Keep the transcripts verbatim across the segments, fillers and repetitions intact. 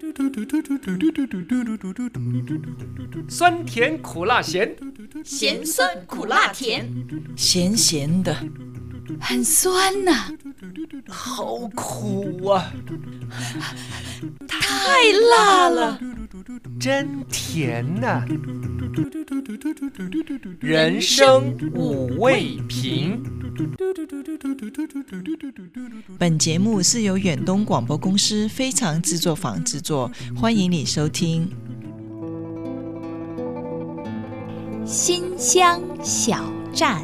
酸甜苦辣咸， 咸酸苦辣甜， 咸咸的， 很酸呐、啊， 好苦啊， 太辣了， 真甜呐、啊。人生五味瓶。 本节目是由远东广播公司非常制作坊制作，欢迎你收听。 新乡小站。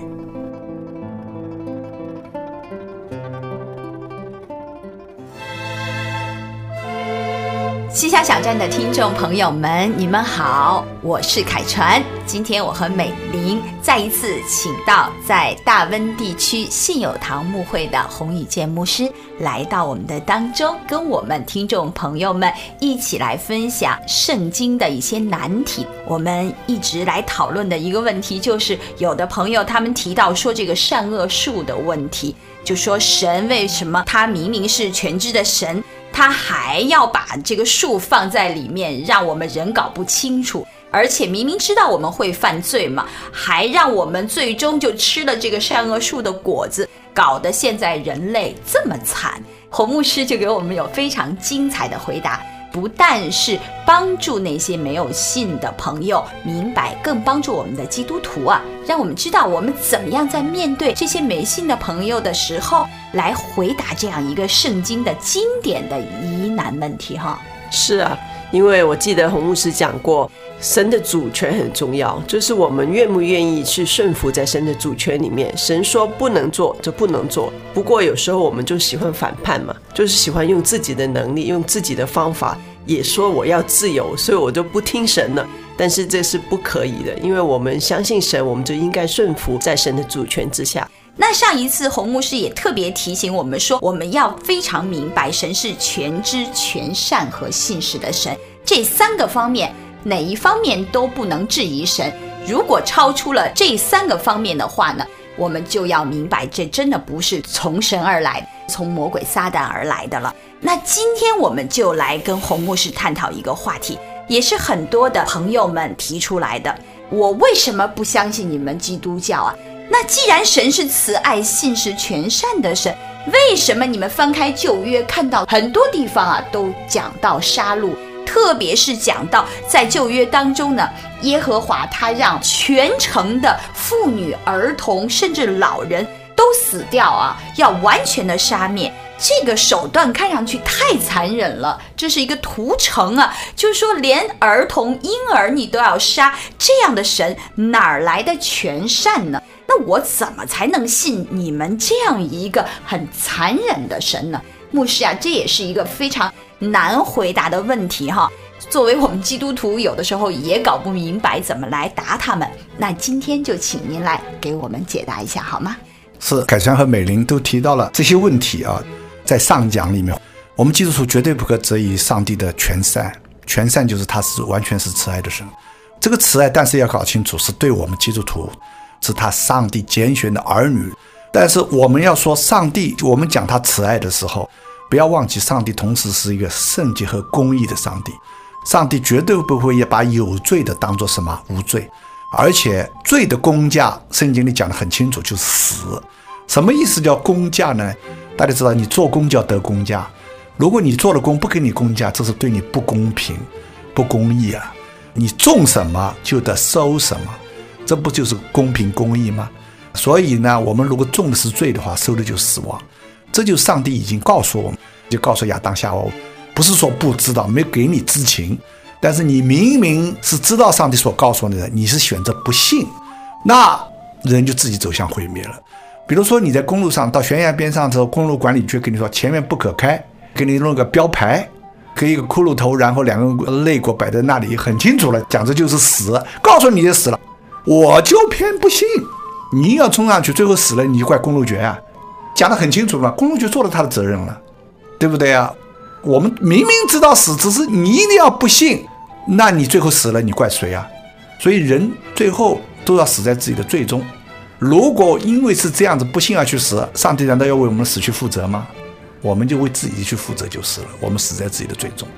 西乡小站的听众朋友们，你们好，我是凯传。今天我和美玲再一次请到在大温地区信友堂牧会的洪宇健牧师来到我们的当中，跟我们听众朋友们一起来分享圣经的一些难题。我们一直来讨论的一个问题就是，有的朋友他们提到说这个善恶树的问题，就说神为什么他明明是全知的神，他还要把这个树放在里面，让我们人搞不清楚，而且明明知道我们会犯罪嘛，还让我们最终就吃了这个善恶树的果子，搞得现在人类这么惨。洪牧师就给我们有非常精彩的回答，不但是帮助那些没有信的朋友明白，更帮助我们的基督徒啊，让我们知道我们怎么样在面对这些没信的朋友的时候来回答这样一个圣经的经典的疑难问题哈。 是啊，因为我记得洪牧师讲过，神的主权很重要，就是我们愿不愿意去顺服在神的主权里面。神说不能做就不能做，不过有时候我们就喜欢反叛嘛，就是喜欢用自己的能力，用自己的方法，也说我要自由，所以我就不听神了。但是这是不可以的，因为我们相信神，我们就应该顺服在神的主权之下。 那上一次洪牧师也特别提醒我们说，我们要非常明白神是全知全善和信实的神，这三个方面哪一方面都不能质疑神，如果超出了这三个方面的话呢，我们就要明白这真的不是从神而来，从魔鬼撒旦而来的了。那今天我们就来跟洪牧师探讨一个话题，也是很多的朋友们提出来的，我为什么不相信你们基督教啊？那既然神是慈爱信实全善的神，为什么你们翻开旧约看到很多地方啊都讲到杀戮，特别是讲到在旧约当中呢，耶和华他让全城的妇女儿童甚至老人都死掉啊，要完全的杀灭。这个手段看上去太残忍了，这是一个屠城啊，就是说连儿童婴儿你都要杀，这样的神哪来的全善呢？那我怎么才能信你们这样一个很残忍的神呢？牧师啊，这也是一个非常难回答的问题哈。作为我们基督徒，有的时候也搞不明白怎么来答他们。那今天就请您来给我们解答一下好吗？ 是，凯传和美玲都提到了这些问题啊。在上讲里面，我们基督徒绝对不可质疑上帝的全善，全善就是他是完全是慈爱的神。这个慈爱，但是要搞清楚，是对我们基督徒，是他上帝拣选的儿女。但是我们要说上帝，我们讲他慈爱的时候，不要忘记上帝同时是一个圣洁和公义的上帝。上帝绝对不会把有罪的当作什么无罪，而且罪的公价，圣经里讲得很清楚，就是死。什么意思叫公价呢？大家知道，你做工就要得公价，如果你做了工不给你公价，这是对你不公平不公义啊。你种什么就得收什么，这不就是公平公义吗？所以呢，我们如果种的是罪的话，收的就是死亡。这就是上帝已经告诉我们，就告诉亚当夏娃，不是说不知道，没给你知情，但是你明明是知道上帝所告诉你的，你是选择不信，那人就自己走向毁灭了。比如说你在公路上到悬崖边上之后，公路管理局跟你说前面不可开，给你弄个标牌，给一个骷髅头，然后两个肋骨摆在那里，很清楚了，讲这就是死，告诉你就死了。我就偏不信，你要冲上去最后死了，你就怪公路局啊，讲得很清楚了，公路局做了他的责任了，对不对啊？我们明明知道死，只是你一定要不信，那你最后死了，你怪谁啊？所以人最后都要死在自己的罪中。如果因为是这样子不信而去死，上帝难道要为我们死去负责吗？我们就为自己去负责就是了，我们死在自己的罪中。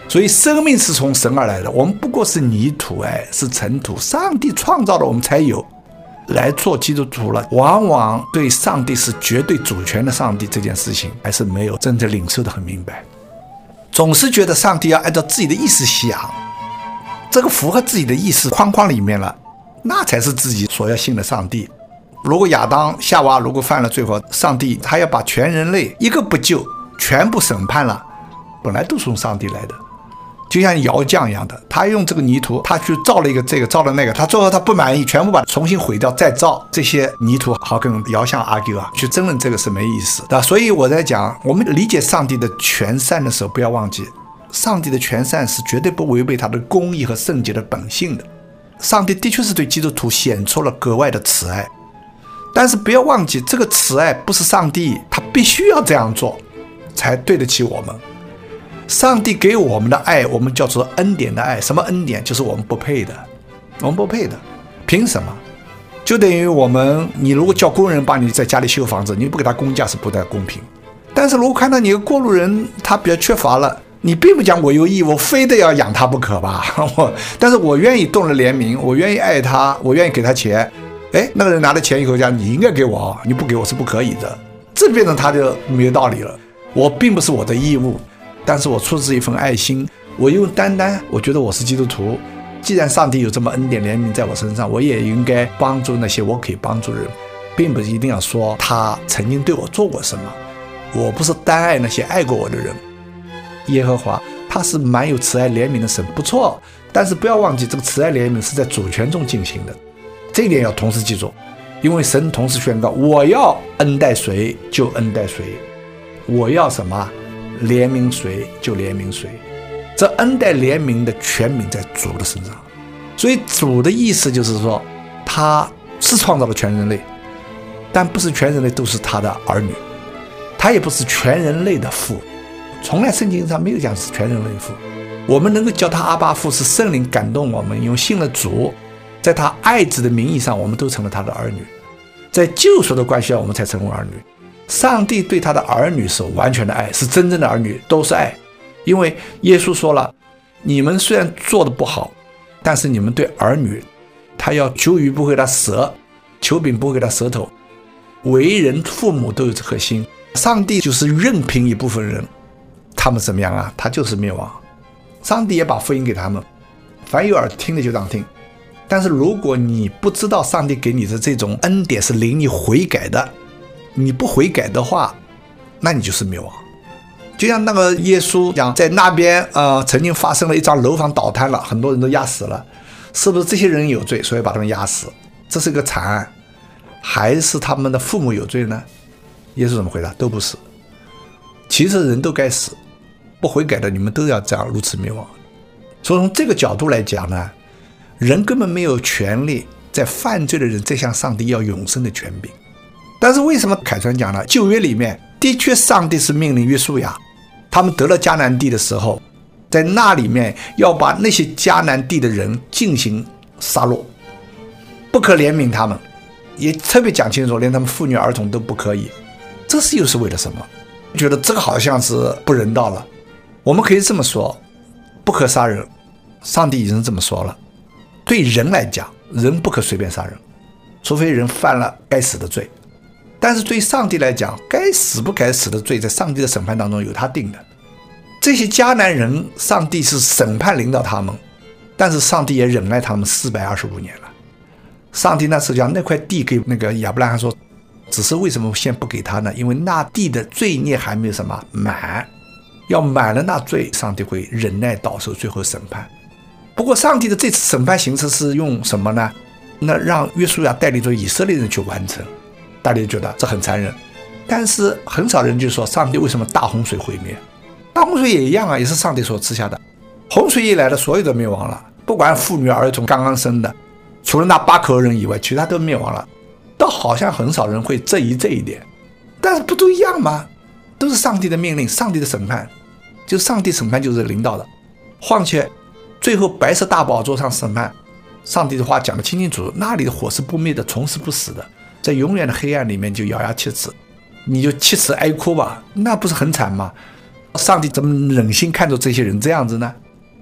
所以生命是从神而来的，我们不过是泥土，哎，是尘土，上帝创造了我们才有。来做基督徒了，往往对上帝是绝对主权的上帝这件事情还是没有真正领受得很明白，总是觉得上帝要按照自己的意思想，这个符合自己的意思框框里面了，那才是自己所要信的上帝。如果亚当夏娃如果犯了罪后，上帝他要把全人类一个不救全部审判了，本来都是从上帝来的，就像窑匠一样的，他用这个泥土，他去造了一个这个，造了那个，他最后他不满意，全部把它重新毁掉再造，这些泥土好跟窑匠 argue 啊，去争论这个是没意思的。所以我在讲，我们理解上帝的全善的时候，不要忘记，上帝的全善是绝对不违背他的公义和圣洁的本性的。上帝的确是对基督徒显出了格外的慈爱，但是不要忘记，这个慈爱不是上帝他必须要这样做才对得起我们。上帝给我们的爱，我们叫做恩典的爱。什么恩典？就是我们不配的，我们不配的，凭什么？就等于我们，你如果叫工人帮你在家里修房子，你不给他工价是不太公平。但是如果看到你一个过路人，他比较缺乏了，你并不讲我有义，我非得要养他不可吧？我，但是我愿意动了怜悯，我愿意爱他，我愿意给他钱。哎，那个人拿了钱以后讲，你应该给我，你不给我是不可以的，这变成他就没有道理了。我并不是我的义务。但是我出自一份爱心，我又单单我觉得我是基督徒，既然上帝有这么恩典怜悯在我身上，我也应该帮助那些我可以帮助的人，并不是一定要说他曾经对我做过什么，我不是单爱那些爱过我的人。耶和华他是蛮有慈爱怜悯的神，不错，但是不要忘记这个慈爱怜悯是在主权中进行的，这一点要同时记住，因为神同时宣告，我要恩待谁就恩待谁，我要什么怜悯谁就怜悯谁，这恩待怜悯的权柄在主的身上。所以主的意思就是说，他是创造了全人类，但不是全人类都是他的儿女，他也不是全人类的父，从来圣经上没有讲是全人类的父。我们能够叫他阿爸父，是圣灵感动我们，因为信了主，在他爱子的名义上，我们都成了他的儿女，在救赎的关系上，我们才成为儿女。上帝对他的儿女是完全的爱，是真正的儿女，都是爱。因为耶稣说了，你们虽然做的不好，但是你们对儿女，他要求鱼不给他舌，求饼不给他舌头，为人父母都有这颗心。上帝就是任凭一部分人，他们怎么样啊？他就是灭亡。上帝也把福音给他们，凡有耳听的就当听。但是如果你不知道上帝给你的这种恩典是领你悔改的，你不悔改的话，那你就是灭亡。就像那个耶稣讲，在那边呃，曾经发生了一幢楼房倒塌了，很多人都压死了，是不是这些人有罪，所以把他们压死？这是个惨案，还是他们的父母有罪呢？耶稣怎么回答？都不是。其实人都该死，不悔改的你们都要这样如此灭亡。所以从这个角度来讲呢，人根本没有权利在犯罪的人再向上帝要永生的权柄。但是为什么凯传讲了，旧约里面的确上帝是命令约书亚，他们得了迦南地的时候，在那里面要把那些迦南地的人进行杀戮，不可怜悯他们，也特别讲清楚，连他们妇女儿童都不可以。这是又是为了什么？觉得这个好像是不人道了。我们可以这么说，不可杀人，上帝已经这么说了。对人来讲，人不可随便杀人，除非人犯了该死的罪。但是对上帝来讲，该死不该死的罪在上帝的审判当中有他定的。这些迦南人，上帝是审判领导他们，但是上帝也忍耐他们四百二十五年了。上帝那时候讲那块地给那个亚伯拉罕说，只是为什么先不给他呢？因为那地的罪孽还没有什么满，要满了那罪，上帝会忍耐到受最后审判。不过上帝的这次审判形式是用什么呢？那让约书亚带领着以色列人去完成。大家觉得这很残忍，但是很少人就说上帝为什么大洪水毁灭？大洪水也一样啊，也是上帝所赐下的。洪水一来了，所有都灭亡了，不管妇女儿童刚刚生的，除了那八口人以外，其他都灭亡了。倒好像很少人会质疑这一点，但是不都一样吗？都是上帝的命令，上帝的审判，就是上帝审判就是领导的。况且最后白色大宝座上审判，上帝的话讲得清清楚楚，那里的火是不灭的，虫是不死的，在永远的黑暗里面就咬牙切齿，你就切齿哀哭吧，那不是很惨吗？上帝怎么忍心看着这些人这样子呢？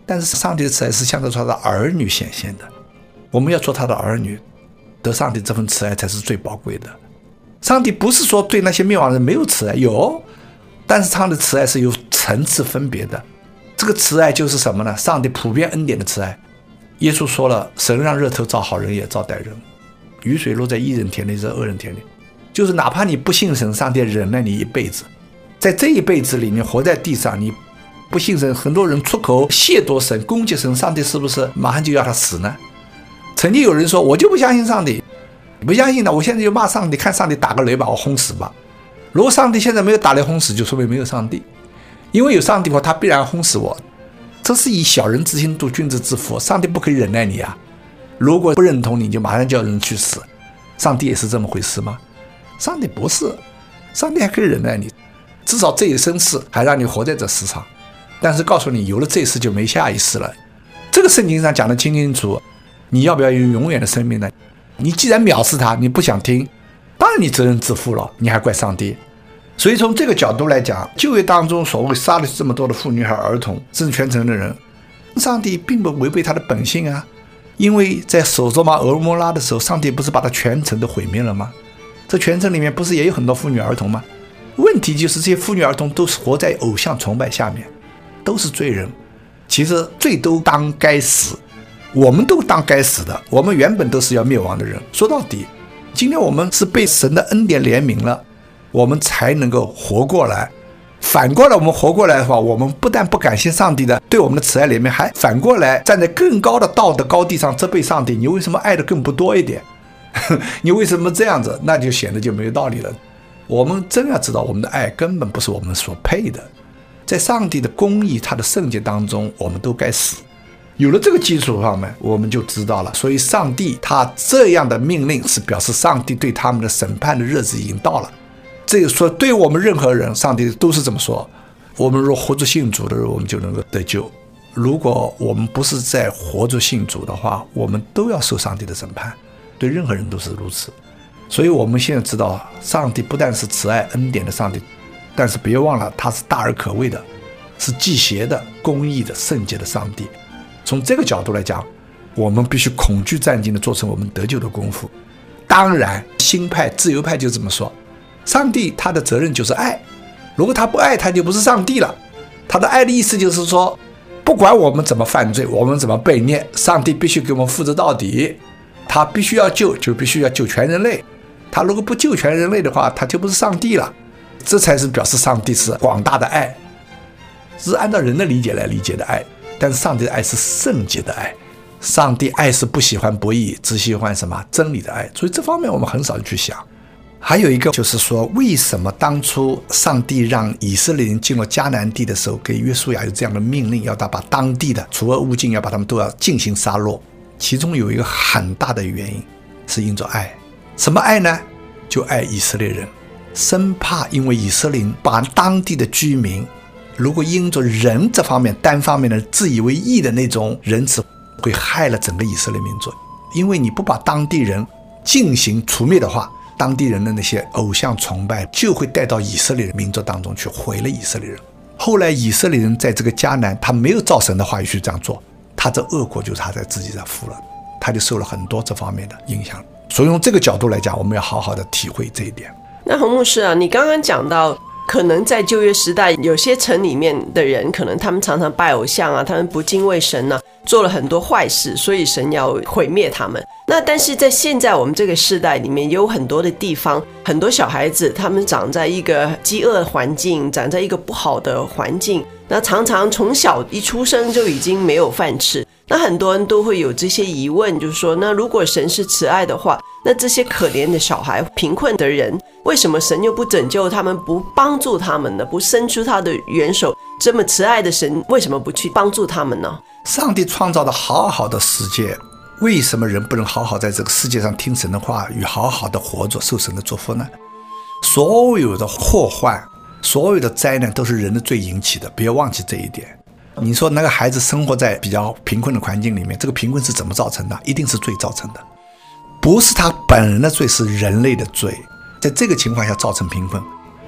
但是上帝的慈爱是向着他的儿女显现的，我们要做他的儿女，得上帝这份慈爱才是最宝贵的。上帝不是说对那些灭亡人没有慈爱，有，但是他的慈爱是有层次分别的。这个慈爱就是什么呢？上帝普遍恩典的慈爱。耶稣说了，神让日头照好人也照歹人，雨水落在义人田里，在恶人田里，就是哪怕你不信神，上帝忍耐你一辈子，在这一辈子里面活在地上，你不信神，很多人出口亵渎神，攻击神，上帝是不是马上就要他死呢？曾经有人说，我就不相信上帝，不相信的，我现在就骂上帝，看上帝打个雷把我轰死吧。如果上帝现在没有打雷轰死，就说明没有上帝，因为有上帝的话，他必然轰死我。这是以小人之心度君子之腹，上帝不可以忍耐你啊！如果不认同你，就马上叫人去死。上帝也是这么回事吗？上帝不是，上帝还可以忍耐你，至少这一生世还让你活在这世上。但是告诉你，有了这一世就没下一世了。这个圣经上讲得清清楚，你要不要有永远的生命呢？你既然藐视他，你不想听，当然你责任自负了，你还怪上帝。所以从这个角度来讲，旧约当中所谓杀了这么多的妇女和儿童，甚至全城的人，上帝并不违背他的本性啊。因为在索多玛俄摩拉的时候，上帝不是把他全城都毁灭了吗？这全城里面不是也有很多妇女儿童吗？问题就是这些妇女儿童都是活在偶像崇拜下面，都是罪人。其实罪都当该死，我们都当该死的，我们原本都是要灭亡的人。说到底，今天我们是被神的恩典怜悯了，我们才能够活过来。反过来我们活过来的话，我们不但不感谢上帝的对我们的慈爱怜悯，还反过来站在更高的道德高地上责备上帝，你为什么爱的更不多一点？你为什么这样子？那就显得就没有道理了。我们真要知道，我们的爱根本不是我们所配的，在上帝的公义他的圣洁当中，我们都该死。有了这个基础上面，我们就知道了，所以上帝他这样的命令是表示上帝对他们的审判的日子已经到了。这个说对我们任何人，上帝都是这么说，我们若活着信主的人，我们就能够得救。如果我们不是在活着信主的话，我们都要受上帝的审判，对任何人都是如此。所以我们现在知道，上帝不但是慈爱恩典的上帝，但是别忘了他是大而可畏的，是忌邪的、公义的、圣洁的上帝。从这个角度来讲，我们必须恐惧战兢的做成我们得救的功夫。当然新派自由派就这么说，上帝他的责任就是爱，如果他不爱，他就不是上帝了。他的爱的意思就是说，不管我们怎么犯罪，我们怎么悖逆，上帝必须给我们负责到底，他必须要救，就必须要救全人类。他如果不救全人类的话，他就不是上帝了。这才是表示上帝是广大的爱，是按照人的理解来理解的爱。但是上帝的爱是圣洁的爱，上帝爱是不喜欢不义，只喜欢什么真理的爱。所以这方面我们很少去想。还有一个就是说，为什么当初上帝让以色列人进入迦南地的时候，给约书亚有这样的命令，要他把当地的除恶务尽，要把他们都要进行杀戮？其中有一个很大的原因是因着爱。什么爱呢？就爱以色列人，生怕因为以色列人把当地的居民，如果因着人这方面单方面的自以为义的那种仁慈，会害了整个以色列民族。因为你不把当地人进行除灭的话，当地人的那些偶像崇拜就会带到以色列民族当中去，毁了以色列人。后来以色列人在这个迦南，他没有照神的话语去这样做，他这恶果就是他在自己上负了，他就受了很多这方面的影响。所以从这个角度来讲，我们要好好的体会这一点。 那洪牧师啊，你刚刚讲到可能在旧约时代，有些城里面的人可能他们常常拜偶像啊，他们不敬畏神啊，做了很多坏事，所以神要毁灭他们。那但是在现在我们这个时代里面，有很多的地方，很多小孩子他们长在一个饥饿环境，长在一个不好的环境，那常常从小一出生就已经没有饭吃。那很多人都会有这些疑问，就是说，那如果神是慈爱的话，那这些可怜的小孩、贫困的人，为什么神又不拯救他们，不帮助他们呢？不伸出他的援手？这么慈爱的神，为什么不去帮助他们呢？ 上帝创造的好好的世界，为什么人不能好好在这个世界上听神的话语，好好的活着，受神的祝福呢？所有的祸患，所有的灾难都是人的罪引起的，不要忘记这一点。你说那个孩子生活在比较贫困的环境里面，这个贫困是怎么造成的？一定是罪造成的，不是他本人的罪，是人类的罪，在这个情况下造成贫困。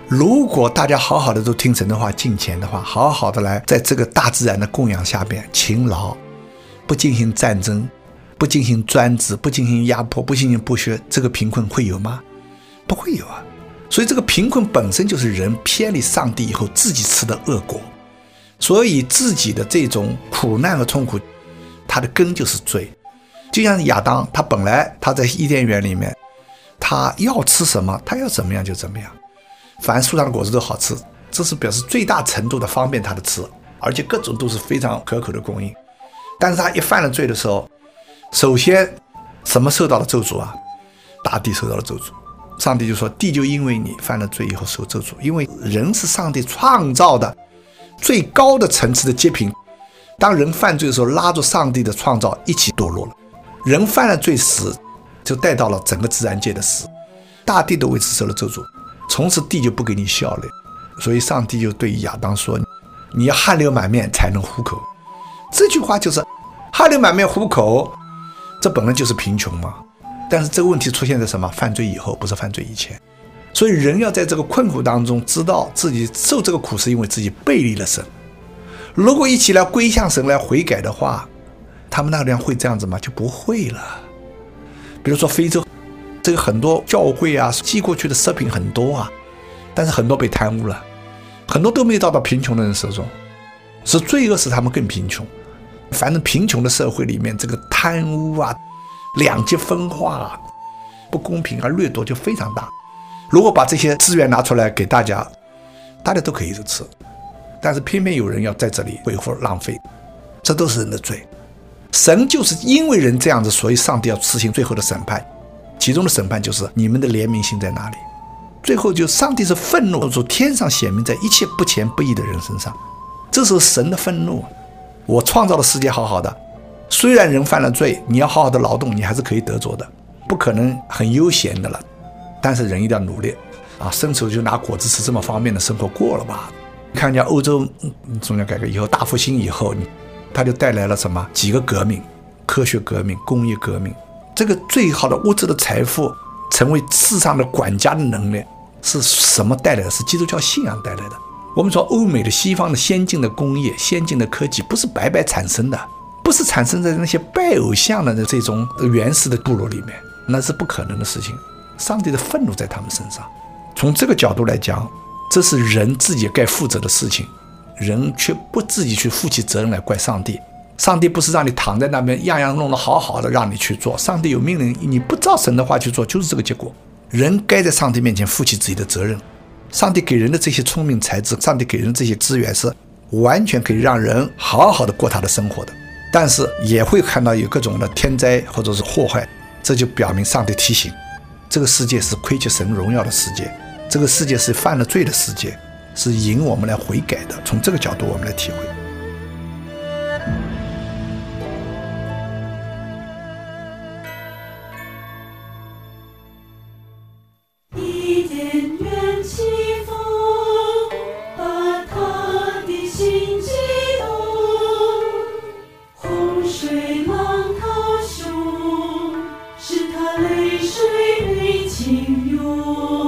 如果大家好好的都听神的话，敬虔的话，好好的来在这个大自然的供养下边勤劳，不进行战争，不进行专制，不进行压迫，不进行剥削，这个贫困会有吗？不会有啊。所以这个贫困本身就是人偏离上帝以后自己吃的恶果，所以自己的这种苦难和痛苦，它的根就是罪。就像亚当，他本来他在伊甸园里面，他要吃什么，他要怎么样就怎么样，凡树上的果子都好吃，这是表示最大程度的方便他的吃，而且各种都是非常可口的供应。但是他一犯了罪的时候，首先什么受到了咒诅啊？大地受到了咒诅。上帝就说，地就因为你犯了罪以后受咒诅，因为人是上帝创造的最高的层次的阶品，当人犯罪的时候，拉着上帝的创造一起堕落了。人犯了罪死，就带到了整个自然界的死，大地都为此受了咒诅，从此地就不给你笑了。所以上帝就对亚当说，你要汗流满面才能糊口。这句话就是汗流满面糊口，这本来就是贫穷嘛。但是这个问题出现在什么？犯罪以后，不是犯罪以前。所以人要在这个困苦当中知道自己受这个苦是因为自己背离了神。如果一起来归向神来悔改的话，他们那个地方会这样子吗？就不会了。比如说非洲，这个很多教会啊寄过去的食品很多啊，但是很多被贪污了，很多都没有到到贫穷的人手中，是罪恶使他们更贫穷。反正贫穷的社会里面，这个贪污啊、两极分化啊、不公平啊、掠夺就非常大。如果把这些资源拿出来给大家，大家都可以吃，但是偏偏有人要在这里挥霍浪费，这都是人的罪。神就是因为人这样子，所以上帝要施行最后的审判，其中的审判就是你们的怜悯心在哪里。最后就上帝是愤怒，从天上显明在一切不虔不义的人身上，这是神的愤怒。我创造的世界好好的，虽然人犯了罪，你要好好的劳动，你还是可以得着的，不可能很悠闲的了，但是人一定要努力啊！伸手就拿果子吃，这么方便的生活过了吧？看人家欧洲宗教改革以后，大复兴以后，它就带来了什么？几个革命，科学革命、工业革命，这个最好的物质的财富，成为世上的管家的能力，是什么带来的？是基督教信仰带来的。我们说欧美的西方的先进的工业、先进的科技，不是白白产生的，不是产生在那些拜偶像的这种原始的部落里面，那是不可能的事情。上帝的愤怒在他们身上。从这个角度来讲，这是人自己该负责的事情，人却不自己去负起责任来怪上帝。上帝不是让你躺在那边样样弄得好好的让你去做，上帝有命令，你不照神的话去做，就是这个结果。人该在上帝面前负起自己的责任。上帝给人的这些聪明才智，上帝给人的这些资源是完全可以让人好好的过他的生活的，但是也会看到有各种的天灾或者是祸害，这就表明上帝提醒，这个世界是亏缺神荣耀的世界，这个世界是犯了罪的世界，是引我们来悔改的。从这个角度我们来体会。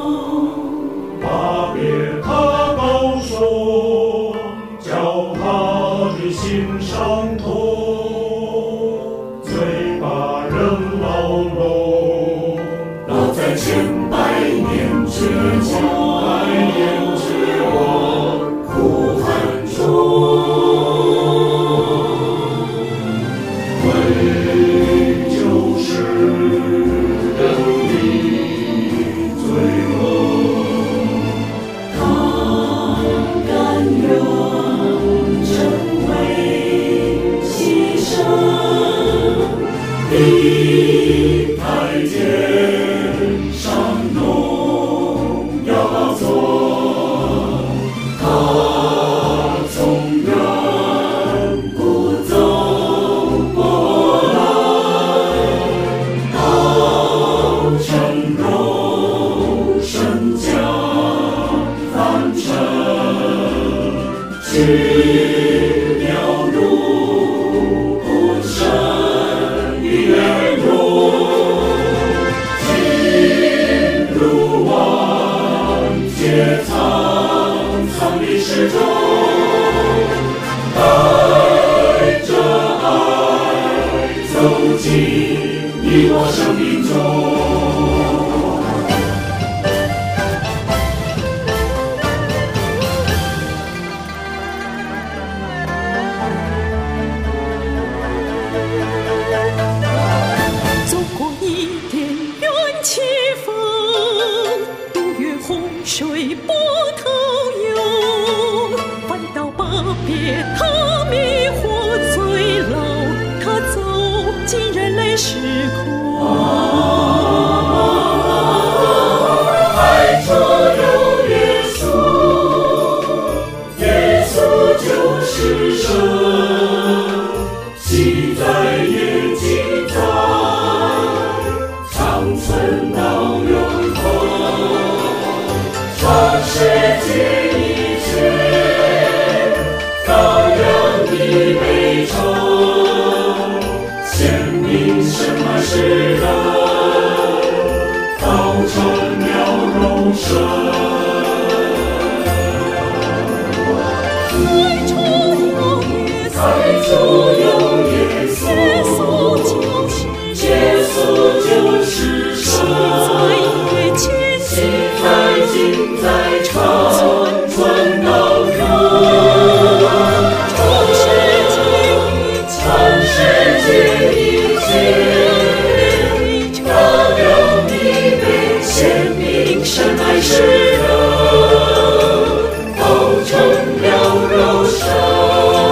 踏遍他高霜，脚踏进你我生命中。 走过一点远起风，渡越洪水波涛涌，反倒把别他迷惑醉老，他走进人类时空。 爱中有耶稣，耶稣就是神，喜在眼睛在，长存到永恒。创世界一切，羔羊的美丑，显明什么是人，道成了肉身。太初有耶稣，耶稣就是神，喜在今在长存到永。创世界一切，羔羊的美显明神爱世人，道成了肉身。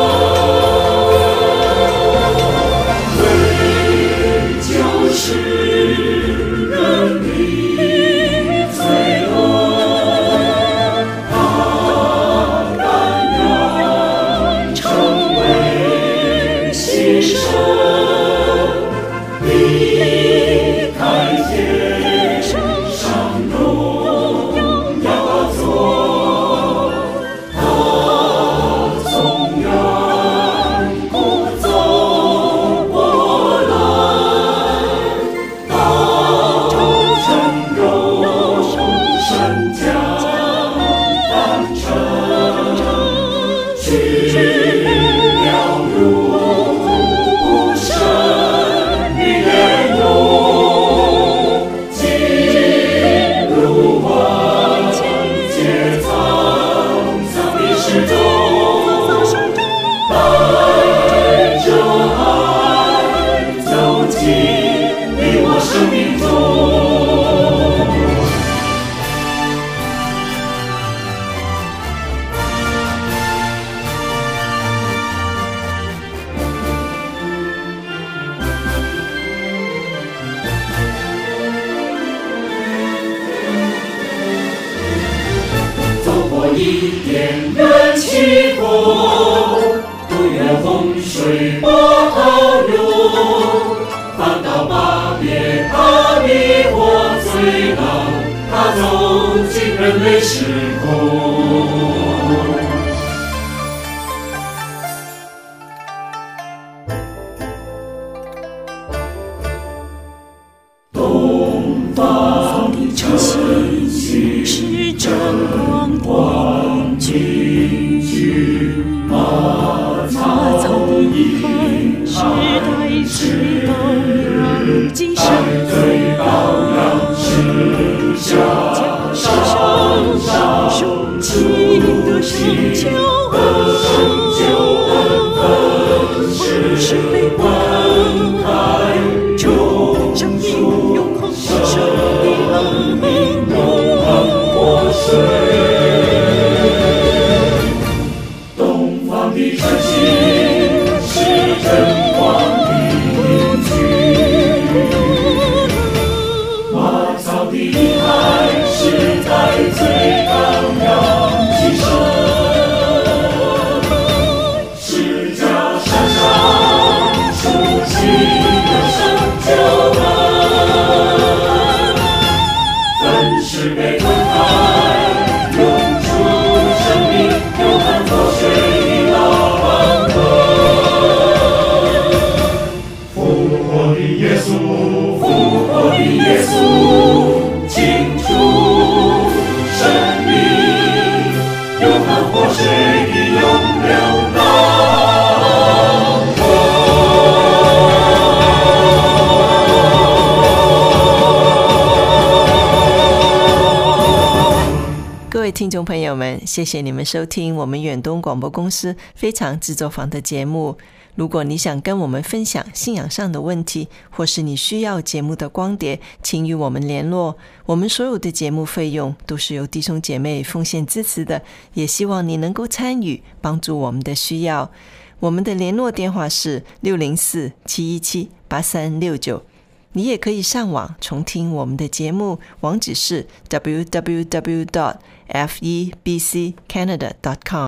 一点远起风，渡越洪水波涛涌，反倒把别他迷惑醉了，他走进人类时空。东方的晨曦是真光的君君，马草的痕是代罪羔羊，今生罪羔羊是下上上受尽的成就恩，是被分开就生命永恒生的恩永恒活水。东方的晨曦是真光的君，马草的海是在最羔羊的身。十架山上竖起的成就恩，分是被分开，永出生命，永恒作水的老王河。复活的耶稣，复活的耶稣，清除生命，永恒活水的永流浪河。 听众朋友们，谢谢你们收听我们远东广播公司非常制作坊的节目。如果你想跟我们分享信仰上的问题，或是你需要节目的光碟，请与我们联络。我们所有的节目费用都是由弟兄姐妹奉献支持的，也希望你能够参与，帮助我们的需要。我们的联络电话是六零四七一七八三六九。你也可以上网重听我们的节目，网址是 double-u double-u double-u dot f e b c canada dot com。